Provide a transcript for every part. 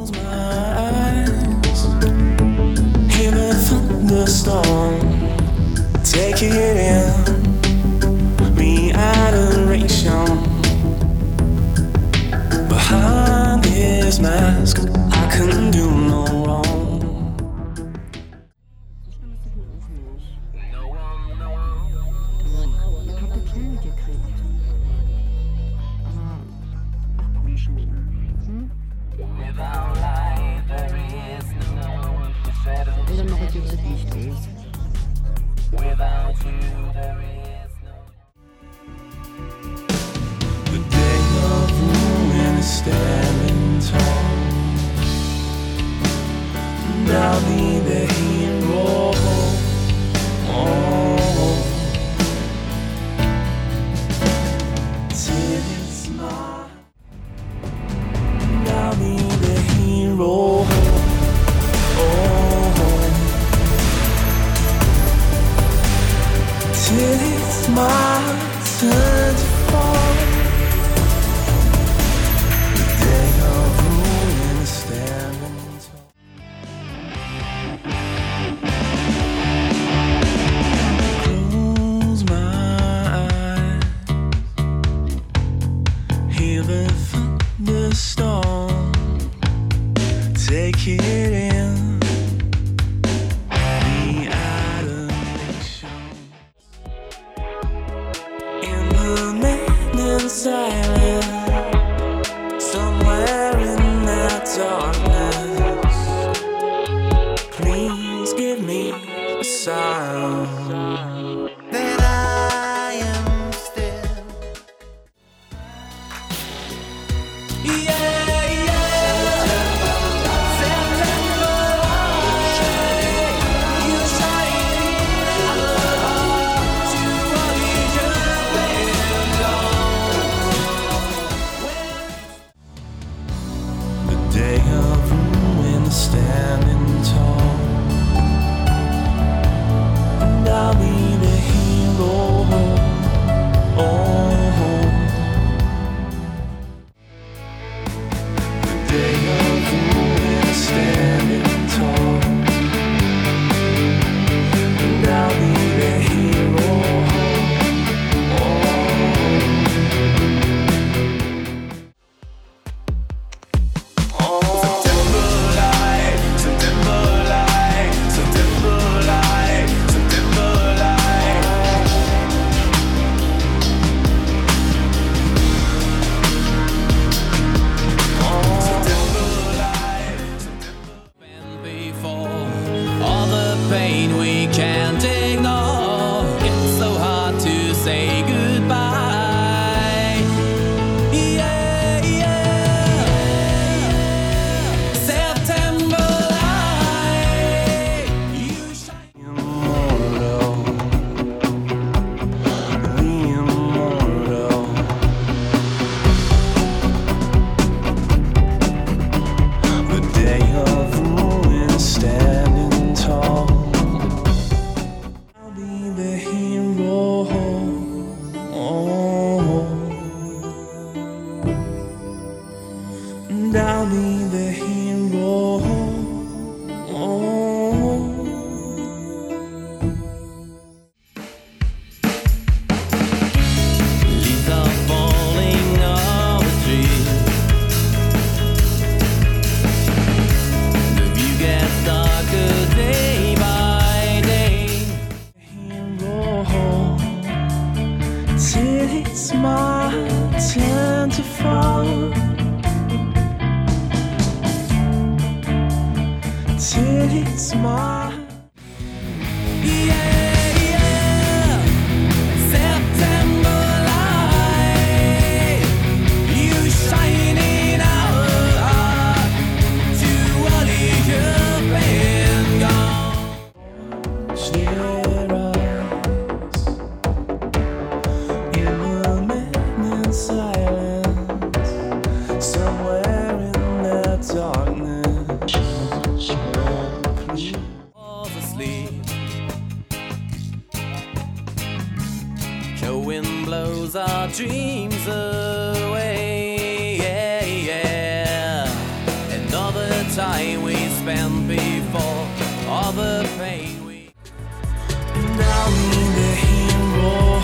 Take it in, me adoration. Behind his mask, I couldn't do no wrong. Ich hab das Kind gekriegt. Aber komisch nicht. Und dann mache ich jetzt das Licht aus. Without you, there is no. The day of ruin is standing tall, and I'll be the hero. Oh, till it's mine, and I'll be the hero. Till it's my turn to fall. The day of ruin is standing tall. Close my eyes, hear the thunderstorm. Take it in. Silent, somewhere in that darkness, please give me a sign that I am still. Yeah, yeah. September light, you shine out to all you've been gone. The day of ruin is standing tall, and I'll be the hero. Oh, the day of ruin is standing tall, and I'll be the hero. Pain we can't ignore. It's so hard to say goodbye. Yeah, yeah. September light, you shine. Immortal, the immortal. The day of ruin is standing tall. The hero, oh, and I'll be the hero, oh. Leaves are falling off the tree. The view gets darker day by day. Till it's my turn to fall. Till it's my, yeah, yeah. September light, you shining out to all you've been gone. Steer us in the midnight silence, somewhere in that darkness. time we spent before, all the pain we. And I'll be the hero.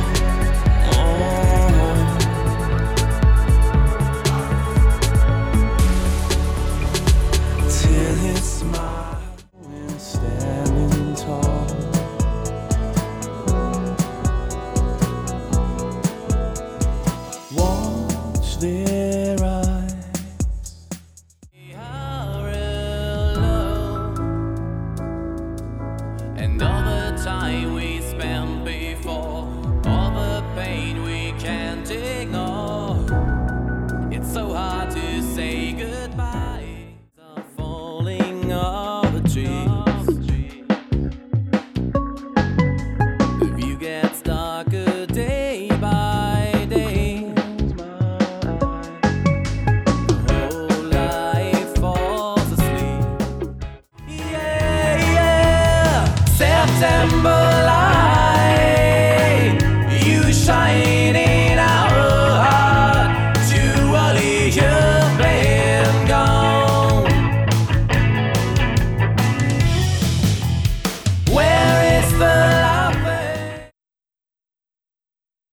Till his smile and standing tall. Watch their eyes. We are alone, and all the time we spent before, all the pain we can't ignore. It's so hard to say goodbye. The falling of the trees, the view gets darker day by day. The whole life falls asleep. Yeah, yeah. September